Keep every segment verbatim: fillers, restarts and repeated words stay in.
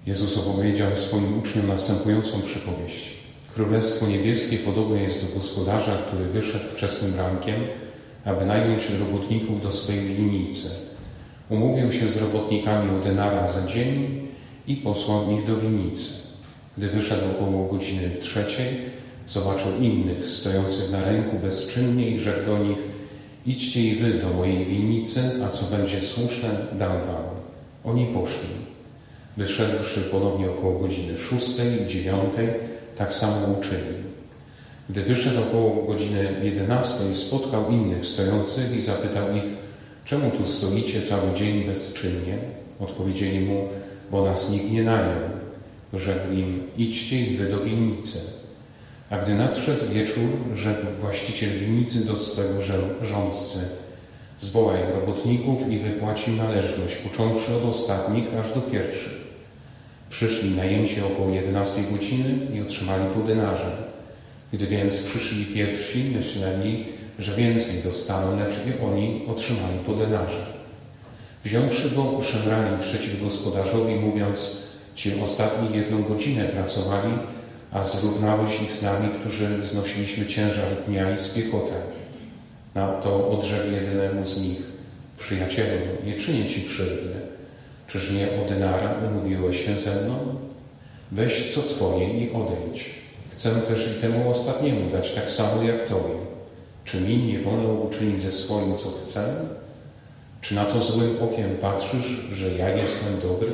Jezus opowiedział swoim uczniom następującą przypowieść. Królestwo niebieskie podobne jest do gospodarza, który wyszedł wczesnym rankiem, aby nająć robotników do swojej winnicy. Umówił się z robotnikami o denara za dzień i posłał ich do winnicy. Gdy wyszedł około godziny trzeciej, zobaczył innych stojących na rynku bezczynnie i rzekł do nich: idźcie i wy do mojej winnicy, a co będzie słuszne, dam wam. Oni poszli. Wyszedłszy ponownie około godziny szóstej, dziewiątej, tak samo uczyli. Gdy wyszedł około godziny jedenastej, spotkał innych stojących i zapytał ich: czemu tu stoicie cały dzień bezczynnie? Odpowiedzieli mu: bo nas nikt nie najął. Rzekł im: idźcie i wy do winnicy. A gdy nadszedł wieczór, rzekł właściciel winnicy do swego rządcy: zwołaj robotników i wypłać im należność, począwszy od ostatnich aż do pierwszych. Przyszli najęci około jedenastej godziny i otrzymali po denarze. Gdy więc przyszli pierwsi, myśleli, że więcej dostaną, lecz i oni otrzymali po denarze. Wziąwszy go, szemrali przeciw gospodarzowi, mówiąc: ci ostatni jedną godzinę pracowali, a zrównałeś ich z nami, którzy znosiliśmy ciężar dnia i z piechotę. Na to odrzekł jedynemu z nich: przyjacielu, nie czynię ci krzywdy. Czyż nie o denara umówiłeś się ze mną? Weź co twoje i odejdź. Chcę też i temu ostatniemu dać tak samo jak tobie. Czy mi nie wolno uczynić ze swoim, co chcę? Czy na to złym okiem patrzysz, że ja jestem dobry?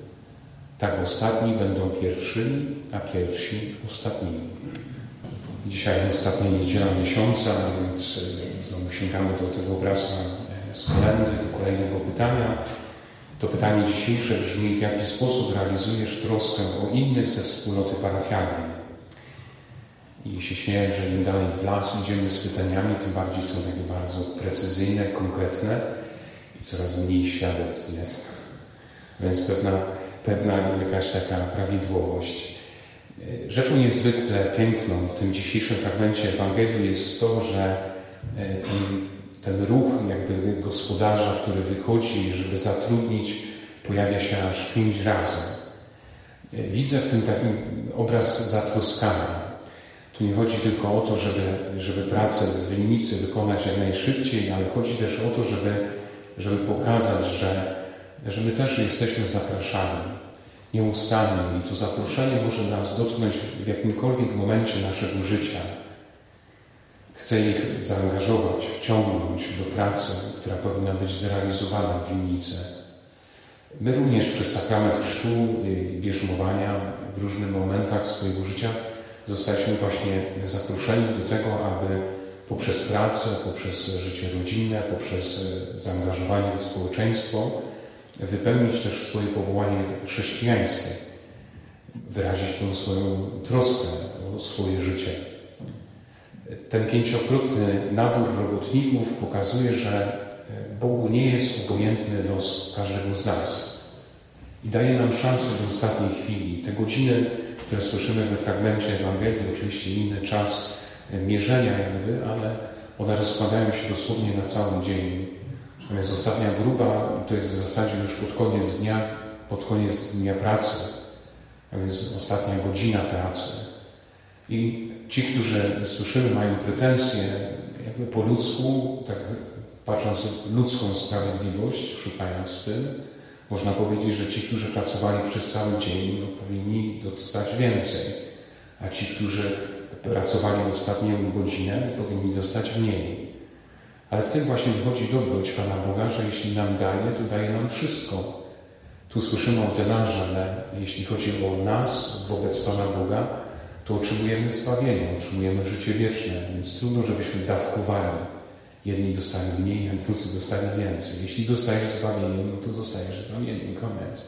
Tak ostatni będą pierwszymi, a pierwsi ostatnimi. Dzisiaj ostatnia niedziela miesiąca, więc znowu sięgamy do tego obrazka z kolędy, do kolejnego pytania. To pytanie dzisiejsze brzmi: w jaki sposób realizujesz troskę o innych ze wspólnoty parafialnej? I się śmieję, że im dalej w las idziemy z pytaniami, tym bardziej są takie bardzo precyzyjne, konkretne i coraz mniej świadectw jest. Więc pewna, pewna jakaś taka prawidłowość. Rzeczą niezwykle piękną w tym dzisiejszym fragmencie Ewangelii jest to, że ten, ten ruch jakby gospodarza, który wychodzi, żeby zatrudnić, pojawia się aż pięć razy. Widzę w tym taki obraz zatroskania. Tu nie chodzi tylko o to, żeby, żeby pracę w winnicy wykonać jak najszybciej, ale chodzi też o to, żeby, żeby pokazać, że, że my też jesteśmy zapraszani nieustannie i to zaproszenie może nas dotknąć w jakimkolwiek momencie naszego życia. Chcę ich zaangażować, wciągnąć do pracy, która powinna być zrealizowana w winnicy. My również przez sakrament chrztu i bierzmowania w różnych momentach swojego życia zostaliśmy właśnie zaproszeni do tego, aby poprzez pracę, poprzez życie rodzinne, poprzez zaangażowanie w społeczeństwo wypełnić też swoje powołanie chrześcijańskie, wyrazić tą swoją troskę o swoje życie. Ten pięciokrotny nabór robotników pokazuje, że Bogu nie jest obojętny los każdego z nas i daje nam szansę do ostatniej chwili. Te godziny, które słyszymy we fragmencie Ewangelii, oczywiście inny czas mierzenia jakby, ale one rozkładają się dosłownie na cały dzień. Natomiast ostatnia grupa to jest w zasadzie już pod koniec dnia, pod koniec dnia pracy, a więc ostatnia godzina pracy. I ci, którzy słyszymy, mają pretensje jakby po ludzku, tak patrząc w ludzką sprawiedliwość, szukając w tym, można powiedzieć, że ci, którzy pracowali przez cały dzień, no, powinni dostać więcej, a ci, którzy pracowali ostatnią godzinę, powinni dostać mniej. Ale w tym właśnie wychodzi dobroć Pana Boga, że jeśli nam daje, to daje nam wszystko. Tu słyszymy o denarze, ale jeśli chodzi o nas wobec Pana Boga, to otrzymujemy zbawienie, otrzymujemy życie wieczne, więc trudno, żebyśmy dawkowali. Jedni dostali mniej, a drudzy dostali więcej. Jeśli dostajesz zbawienie, no to dostajesz zbawienie, koniec.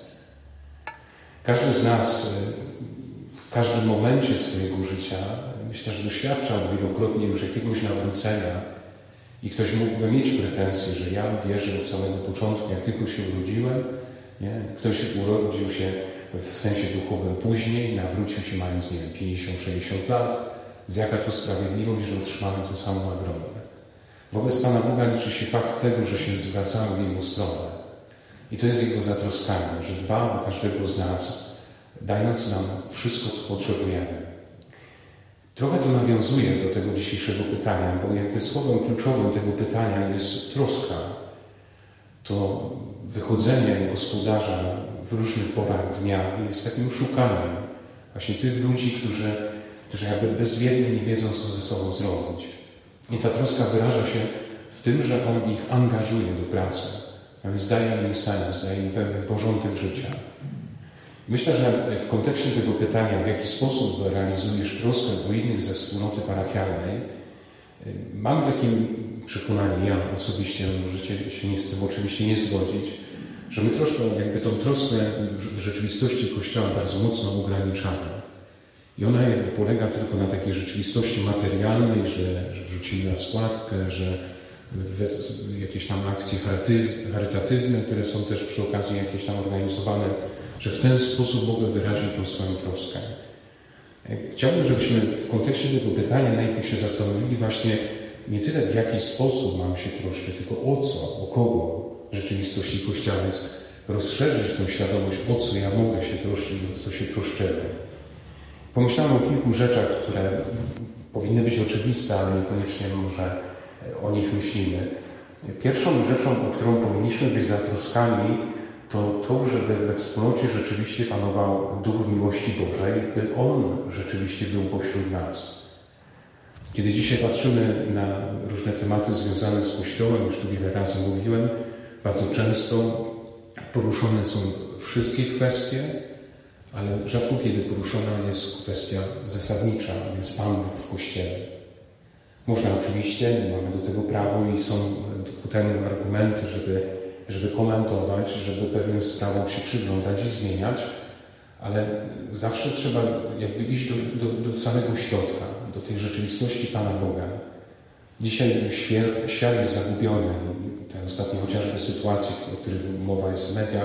Każdy z nas w każdym momencie swojego życia, myślę, że doświadczał wielokrotnie już jakiegoś nawrócenia i ktoś mógłby mieć pretensje, że ja wierzę od samego początku, jak tylko się urodziłem, nie? Ktoś urodził się w sensie duchowym później, nawrócił się mając, nie wiem, pięćdziesiąt sześćdziesiąt lat. Z jaka to sprawiedliwość, że otrzymamy tę samą nagrodę. Wobec Pana Boga liczy się fakt tego, że się zwracamy w Jego stronę. I to jest Jego zatroskanie, że dba o każdego z nas, dając nam wszystko, co potrzebujemy. Trochę to nawiązuje do tego dzisiejszego pytania, bo jakby słowem kluczowym tego pytania jest troska. To wychodzenie gospodarza w różnych porach dnia jest takim szukaniem właśnie tych ludzi, którzy, którzy jakby bezwiednie nie wiedzą, co ze sobą zrobić. I ta troska wyraża się w tym, że On ich angażuje do pracy, a więc daje im sens, daje im pewien porządek życia. Myślę, że w kontekście tego pytania, w jaki sposób realizujesz troskę o innych ze wspólnoty parafialnej, mam takie przekonanie, ja osobiście, możecie się nie z tym oczywiście nie zgodzić, że my troszkę jakby tą troskę w rzeczywistości Kościoła bardzo mocno ograniczamy. I ona jakby polega tylko na takiej rzeczywistości materialnej, że, że wrzucili na składkę, że jakieś tam akcje charytatywne, które są też przy okazji jakieś tam organizowane, że w ten sposób mogę wyrazić tą swoją troskę. Chciałbym, żebyśmy w kontekście tego pytania najpierw się zastanowili właśnie nie tyle w jaki sposób mam się troszczyć, tylko o co, o kogo w rzeczywistości Kościoła, więc rozszerzyć tę świadomość, o co ja mogę się troszczyć, o co się troszczymy. Pomyślałem o kilku rzeczach, które powinny być oczywiste, ale niekoniecznie może o nich myślimy. Pierwszą rzeczą, o którą powinniśmy być zatroskani, to to, żeby we wspólnocie rzeczywiście panował duch miłości Bożej, by On rzeczywiście był pośród nas. Kiedy dzisiaj patrzymy na różne tematy związane z Kościołem, już tu wiele razy mówiłem, bardzo często poruszone są wszystkie kwestie, ale rzadko kiedy poruszona jest kwestia zasadnicza, więc Pan Bóg w Kościele. Można oczywiście, mamy do tego prawo i są ku temu argumenty, żeby, żeby komentować, żeby pewnym sprawom się przyglądać i zmieniać, ale zawsze trzeba jakby iść do, do, do samego środka, do tej rzeczywistości Pana Boga. Dzisiaj świat, świat jest zagubiony. Te ostatnie chociażby sytuacje, o których mowa jest w mediach,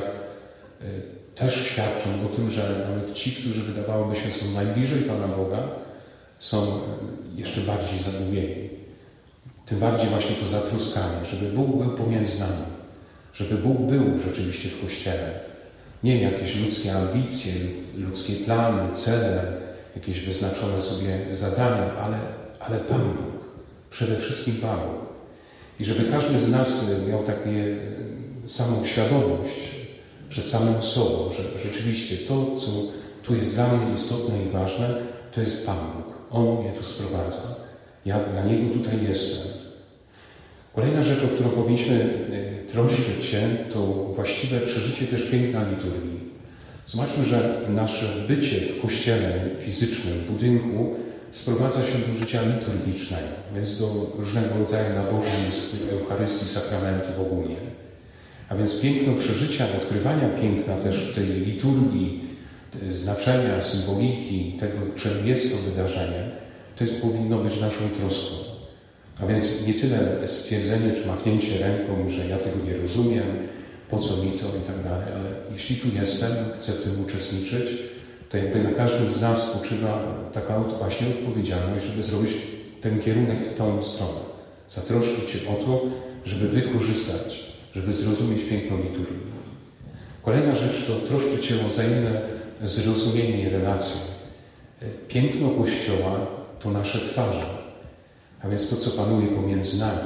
też świadczą o tym, że nawet ci, którzy wydawałoby się są najbliżej Pana Boga, są jeszcze bardziej zagubieni. Tym bardziej właśnie to zatroskanie, żeby Bóg był pomiędzy nami, żeby Bóg był rzeczywiście w Kościele. Nie jakieś ludzkie ambicje, ludzkie plany, cele, jakieś wyznaczone sobie zadania, ale, ale Pan Bóg. Przede wszystkim Pan Bóg. I żeby każdy z nas miał taką samą świadomość przed samym sobą, że rzeczywiście to, co tu jest dla mnie istotne i ważne, to jest Pan Bóg. On mnie tu sprowadza. Ja dla Niego tutaj jestem. Kolejna rzecz, o którą powinniśmy troszczyć się, to właściwe przeżycie też piękna liturgii. Zobaczmy, że nasze bycie w kościele fizycznym, w budynku sprowadza się do życia liturgicznego, więc do różnego rodzaju nabożeństw, Eucharystii, sakramentów ogólnie. A więc piękno przeżycia, odkrywania piękna też tej liturgii, znaczenia, symboliki, tego, czym jest to wydarzenie, to jest, powinno być naszą troską. A więc nie tyle stwierdzenie czy machnięcie ręką, że ja tego nie rozumiem, po co mi to i tak dalej, ale jeśli tu jestem, chcę w tym uczestniczyć, to jakby na każdym z nas spoczywa taka właśnie odpowiedzialność, żeby zrobić ten kierunek w tą stronę. Zatroszczyć się o to, żeby wykorzystać, żeby zrozumieć piękno liturgii. Kolejna rzecz to troszczyć się o wzajemne zrozumienie i relacje. Piękno Kościoła to nasze twarze, a więc to, co panuje pomiędzy nami.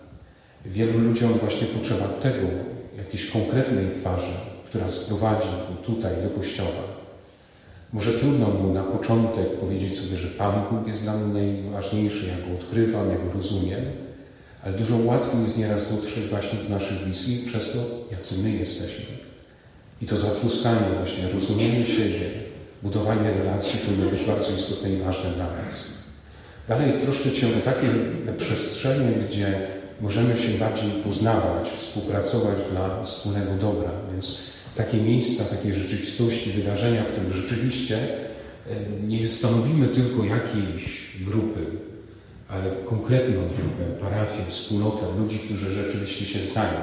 Wielu ludziom właśnie potrzeba tego, jakiejś konkretnej twarzy, która sprowadzi tutaj do Kościoła. Może trudno mu na początek powiedzieć sobie, że Pan Bóg jest dla mnie najważniejszy, ja Go odkrywam, ja Go rozumiem, ale dużo łatwiej jest nieraz dotrzeć właśnie do naszych bliskich przez to, jacy my jesteśmy. I to zatroskanie właśnie, rozumienie siebie, budowanie relacji powinno być bardzo istotne i ważne dla nas. Dalej troszczyć się o takie przestrzenie, gdzie możemy się bardziej poznawać, współpracować dla wspólnego dobra. Więc takie miejsca, takie rzeczywistości, wydarzenia, w których rzeczywiście nie stanowimy tylko jakiejś grupy, ale konkretną grupę, parafię, wspólnotę, ludzi, którzy rzeczywiście się znają.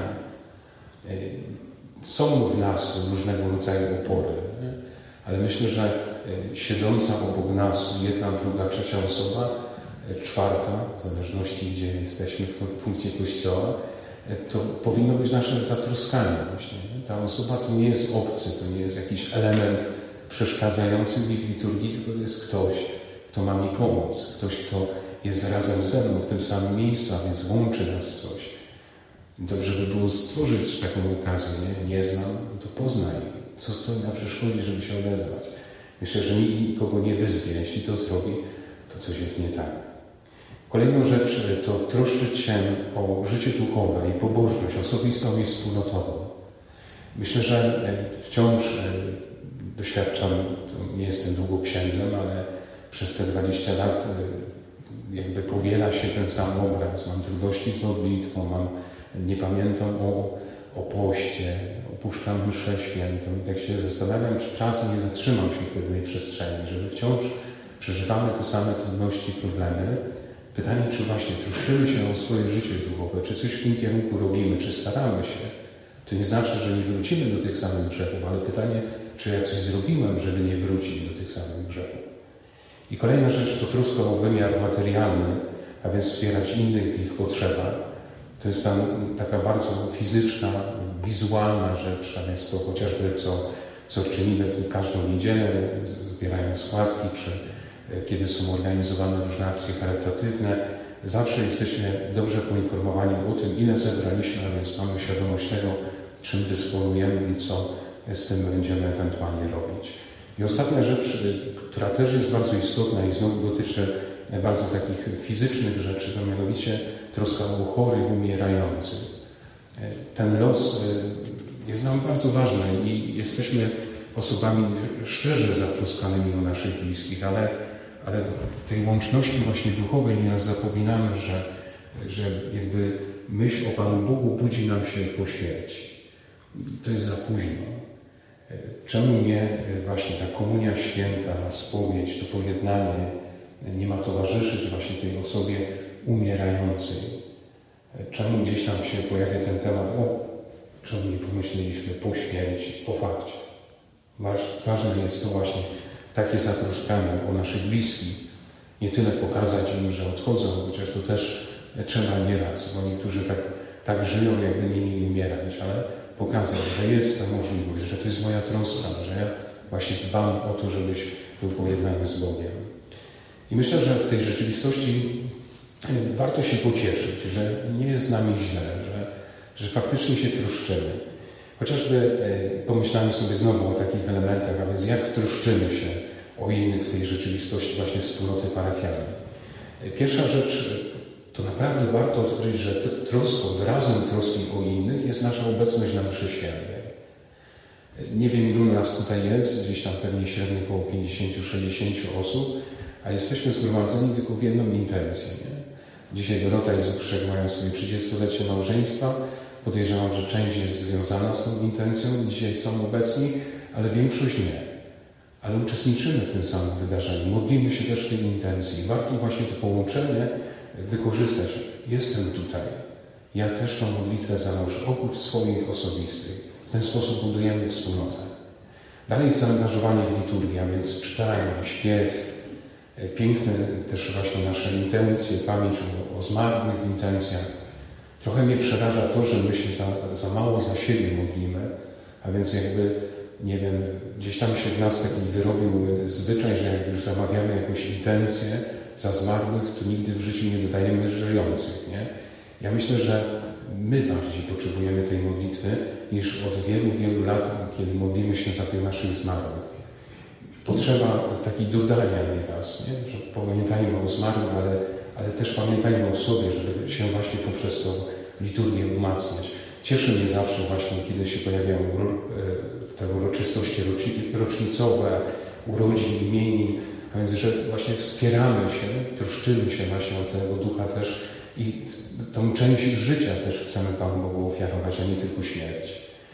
Są w nas różnego rodzaju opory, ale myślę, że siedząca obok nas jedna, druga, trzecia osoba, czwarta, w zależności gdzie jesteśmy w punkcie Kościoła, to powinno być nasze zatroskanie właśnie. Ta osoba to nie jest obcy, to nie jest jakiś element przeszkadzający mi w liturgii, tylko to jest ktoś, kto ma mi pomóc, ktoś, kto jest razem ze mną w tym samym miejscu, a więc łączy nas coś. Dobrze by było stworzyć taką okazję, nie, nie znam, to poznaj, co stoi na przeszkodzie, żeby się odezwać. Myślę, że nikt nikogo nie wyzwie, jeśli to zrobi, to coś jest nie tak. Kolejną rzecz to troszczyć się o życie duchowe i pobożność osobistą i wspólnotową. Myślę, że wciąż doświadczam, to nie jestem długo księdzem, ale przez te dwadzieścia lat jakby powiela się ten sam obraz. Mam trudności z modlitwą, mam, nie pamiętam o, o poście, opuszczam mszę świętą i tak się zastanawiam, czy czasem nie zatrzymam się w pewnej przestrzeni, żeby wciąż przeżywamy te same trudności, problemy. Pytanie, czy właśnie troszczymy się o swoje życie duchowe, czy coś w tym kierunku robimy, czy staramy się. To nie znaczy, że nie wrócimy do tych samych grzechów, ale pytanie, czy ja coś zrobiłem, żeby nie wrócić do tych samych grzechów. I kolejna rzecz to troska o wymiar materialny, a więc wspierać innych w ich potrzebach. To jest tam taka bardzo fizyczna, wizualna rzecz, a więc to chociażby co, co czynimy w każdą niedzielę, zbierając składki, czy kiedy są organizowane różne akcje charytatywne. Zawsze jesteśmy dobrze poinformowani o tym, ile zebraliśmy, a więc mamy świadomość tego, czym dysponujemy i co z tym będziemy ewentualnie robić. I ostatnia rzecz, która też jest bardzo istotna i znowu dotyczy bardzo takich fizycznych rzeczy, to mianowicie troska o chorych, umierających. Ten los jest nam bardzo ważny i jesteśmy osobami szczerze zatroskanymi o naszych bliskich, ale, ale w tej łączności właśnie duchowej nieraz zapominamy, że, że jakby myśl o Panu Bogu budzi nam się po śmierci. To jest za późno. Czemu nie właśnie ta komunia święta, spowiedź, to pojednanie nie ma towarzyszyć właśnie tej osobie umierającej? Czemu gdzieś tam się pojawia ten temat, o, czemu nie pomyśleliśmy po śmierci, po fakcie? Ważne jest to właśnie takie zatroskanie o naszych bliskich. Nie tyle pokazać im, że odchodzą, chociaż to też trzeba nieraz, bo niektórzy tak, tak żyją, jakby nie mieli umierać, ale pokazać, że jest ta możliwość, że to jest moja troska, że ja właśnie dbam o to, żebyś był pojednany z Bogiem. I myślę, że w tej rzeczywistości warto się pocieszyć, że nie jest z nami źle, że, że faktycznie się troszczymy. Chociażby pomyślałem sobie znowu o takich elementach, a więc jak troszczymy się o innych w tej rzeczywistości właśnie wspólnoty parafialnej. Pierwsza rzecz, to naprawdę warto odkryć, że troską, wyrazem troski o innych jest nasza obecność na mszy świętej. Nie wiem, ilu nas tutaj jest, gdzieś tam pewnie średnio około pięćdziesiąt do sześćdziesięciu osób, a jesteśmy zgromadzeni tylko w jedną intencję. Nie? Dzisiaj Dorota i Zbyszek mają swoje trzydziestolecie małżeństwa. Podejrzewam, że część jest związana z tą intencją, dzisiaj są obecni, ale większość nie. Ale uczestniczymy w tym samym wydarzeniu, modlimy się też w tej intencji. Warto właśnie to połączenie wykorzystać. Jestem tutaj. Ja też tą modlitwę zanoszę, oprócz swoich osobistych. W ten sposób budujemy wspólnotę. Dalej zaangażowanie w liturgię, a więc czytanie, śpiew, piękne też właśnie nasze intencje, pamięć o, o zmarłych intencjach. Trochę mnie przeraża to, że my się za, za mało za siebie modlimy, a więc jakby, nie wiem, gdzieś tam się w nas taki wyrobił zwyczaj, że jak już zamawiamy jakąś intencję za zmarłych, to nigdy w życiu nie dodajemy żyjących, nie? Ja myślę, że my bardziej potrzebujemy tej modlitwy niż od wielu, wielu lat, kiedy modlimy się za tych naszych zmarłych. Potrzeba takiej dodania nieraz, nie? Że pamiętajmy o zmarłych, ale, ale też pamiętajmy o sobie, żeby się właśnie poprzez tą liturgię umacniać. Cieszy mnie zawsze właśnie, kiedy się pojawiają te uroczystości rocznicowe, urodzin, imienin, a więc, że właśnie wspieramy się, troszczymy się właśnie o tego ducha też i tą część życia też chcemy Panu Bogu ofiarować, a nie tylko śmierć.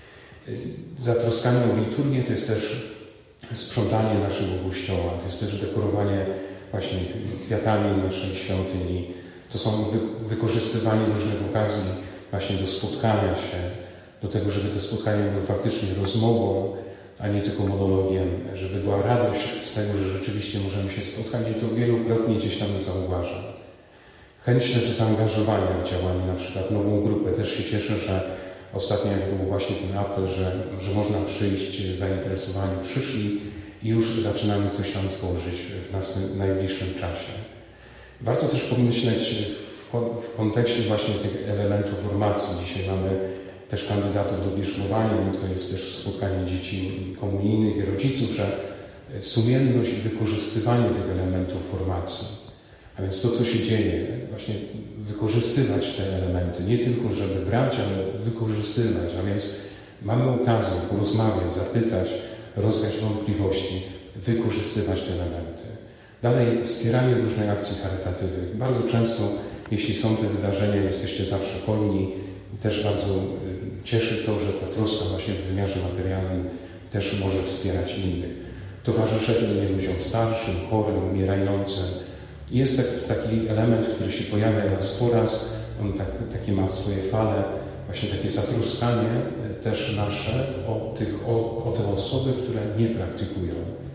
Zatroskanie o liturgię to jest też sprzątanie naszego kościoła, to jest też dekorowanie właśnie kwiatami naszej świątyni. To są wy- wykorzystywanie różnych okazji właśnie do spotkania się, do tego, żeby te spotkania były faktycznie rozmową, a nie tylko monologiem, żeby była radość z tego, że rzeczywiście możemy się spotkać i to wielokrotnie gdzieś tam zauważam. Chęć też zaangażowania w działanie, na przykład nową grupę. Też się cieszę, że ostatnio jak był właśnie ten apel, że, że można przyjść zainteresowani, przyszli i już zaczynamy coś tam tworzyć w następnym, najbliższym czasie. Warto też pomyśleć w, w kontekście właśnie tych elementów formacji. Dzisiaj mamy też kandydatów do bierzmowania, to jest też spotkanie dzieci komunijnych i rodziców, że sumienność i wykorzystywanie tych elementów formacji. A więc to, co się dzieje, właśnie wykorzystywać te elementy, nie tylko żeby brać, ale wykorzystywać. A więc mamy okazję porozmawiać, zapytać, rozwiać wątpliwości, wykorzystywać te elementy. Dalej wspieranie różnych akcji charytatywnych. Bardzo często, jeśli są te wydarzenia, jesteście zawsze hojni. Też bardzo cieszy to, że ta troska właśnie w wymiarze materialnym też może wspierać innych. Towarzyszenie ludziom starszym, chorym, umierającym. Jest tak, taki element, który się pojawia raz po raz. On tak, takie ma swoje fale. Właśnie takie zatroskanie też nasze o, tych, o, o te osoby, które nie praktykują.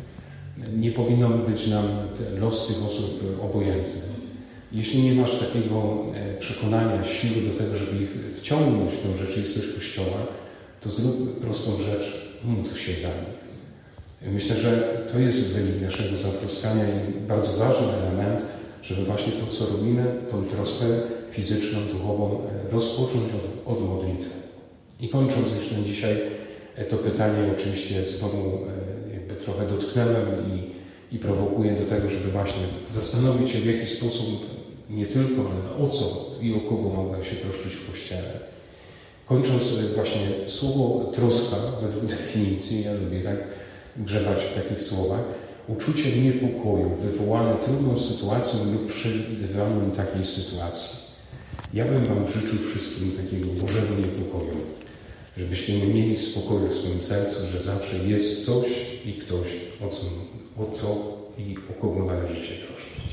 Nie powinno być nam los tych osób obojętny. Jeśli nie masz takiego przekonania, siły do tego, żeby ich wciągnąć w tę rzeczywistość Kościoła, to zrób prostą rzecz, módl się za nich. Myślę, że to jest wynik naszego zatroskania i bardzo ważny element, żeby właśnie to, co robimy, tą troskę fizyczną, duchową rozpocząć od, od modlitwy. I kończąc już na dzisiaj to pytanie, oczywiście znowu jakby trochę dotknąłem i, i prowokuję do tego, żeby właśnie zastanowić się, w jaki sposób nie tylko, ale o co i o kogo mogę się troszczyć w Kościele. Kończąc właśnie słowo troska, według definicji, ja lubię tak grzebać w takich słowach, uczucie niepokoju wywołane trudną sytuacją lub przewidywaniem takiej sytuacji. Ja bym Wam życzył wszystkim takiego Bożego niepokoju, żebyście nie mieli spokoju w swoim sercu, że zawsze jest coś i ktoś, o co, o co i o kogo należy